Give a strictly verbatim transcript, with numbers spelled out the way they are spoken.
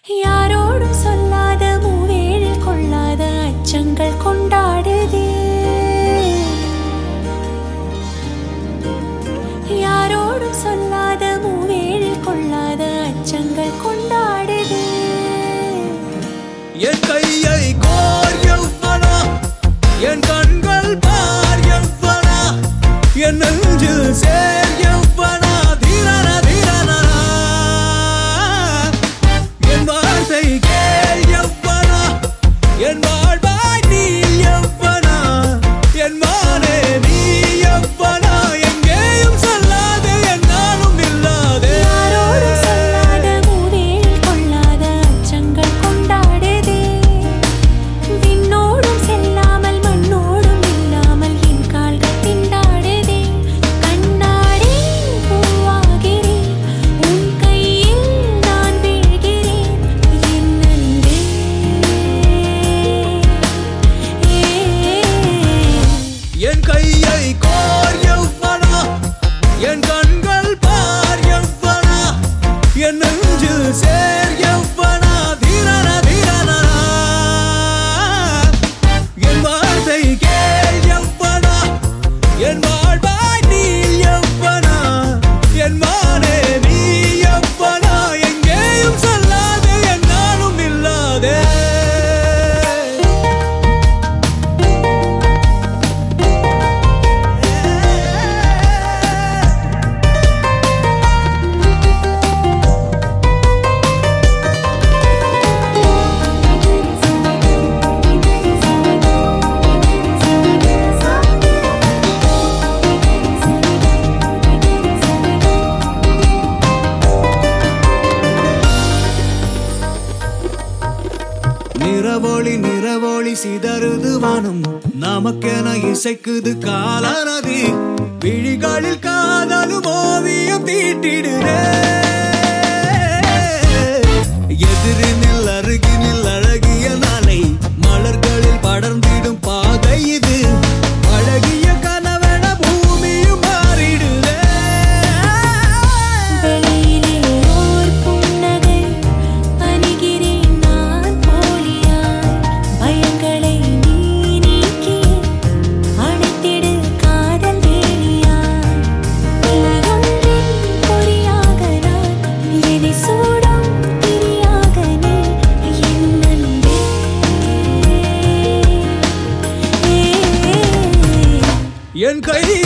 யாரோடும் சொல்லாத மூவேழில் கொள்ளாத அச்சங்கள் கொண்டாடுதே. யாரோடும் சொல்லாத மூவேழில் கொள்ளாத அச்சங்கள் கொண்டாடுதே. என் கையை கோர் எவ்வளா, என் கண்கள் பார் எவ்வளா, என் நெஞ்சில் சேர் எவ்வளா, தீரன தீரனா என் வார்த்தை கேள் எவ்வளா, என் வாழ்வாய் நீ எவ்வளா, என் மானே நீ எவ்வளா, எங்கேயும் சொல்லாதே என்னாலும் இல்லாதே. யாரோடும் சொல்லாத மூவேழில் கொள்ளாத அச்சங்கள் கொண்டாடுதே. விண்ணோடும் செல்லாமல் மண்ணோடும் இல்லாமல் என் கால்கள் திண்டாடுதே. கண்ணாடி பூவாகிறேன், உன் கையில் நான் வீழ்கிறேன். என் அன்பே, என் கையை கோர் எவ்வளா, என் கண்கள் பார் எவ்வளா, என் நெஞ்சில் சேர் எவ்வளா, தீரன தீரனா என் வார்த்தை கேள் எவ்வளா, என் வாழ்வாய் நீ எவ்வளா, என் மானே நீ எவ்வளா, எங்கேயும் சொல்லாதே என்னாலும் இல்லாதே. நிறவொளி நிறவொளி சிதறுது வானம், நமக்கென இசைக்குது காலநதி, விழிகளில் காதலும் ஓவியம் தீட்டிடுதே. எதிரினில் அருகினில் அழகிய நாளை, மலர்களில் படர்ந்திடும் பாதை இது, அழகிய கனவென பூமியும் மாறிடுதே. வெளியிலே ஓர் புன்னகை, அணிகிறேன் நான் போலியாய். பயங்களை நீ நீக்கி அணைத்திடு காதல் வேலியாய். நீயொன்றின் பொறியாக நான், என்னை சூடும் திரியாக நீ. என் அன்பே, என் கை